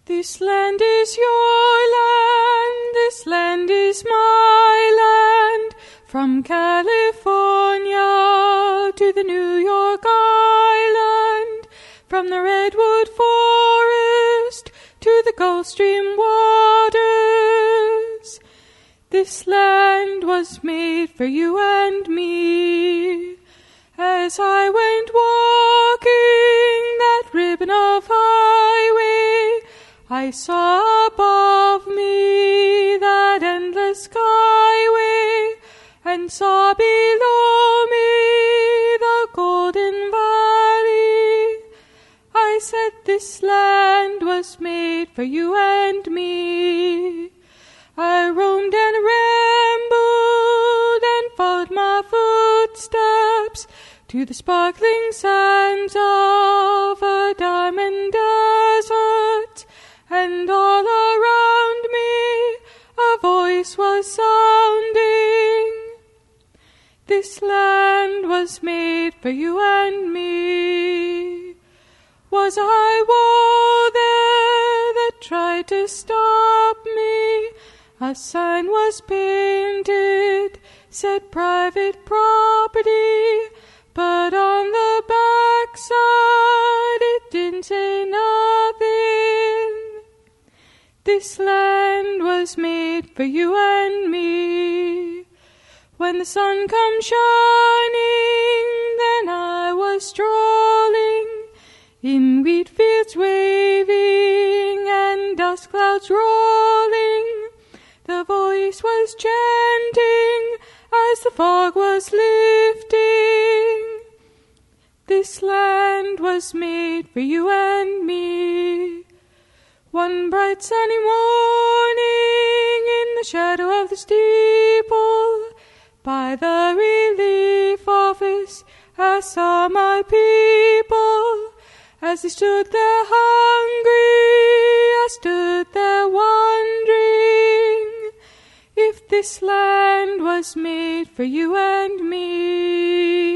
This land is your land, this land is my land, from California to the New York Island, from the redwood forest to the Gulf Stream waters. This land was made for you and me. As I went walking that ribbon of highway, I saw above me that endless skyway, and saw below me the golden valley. I said this land was made for you and me. I roamed and rambled and followed my footsteps to the sparkling sands of a diamond desert, and all around me a voice was sounding. This land was made for you and me. Was I war there that tried to stop me? A sign was painted, said private property, but on the back side it didn't say nothing. This land was made for you and me. When the sun comes shining, then I was strolling in wheat fields waving and dust clouds rolling. The voice was chanting as the fog was lifting. This land was made for you and me. One bright sunny morning in the shadow of the steeple, by the relief office I saw my people. As they stood there hungry, I stood there wondering if this land was made for you and me.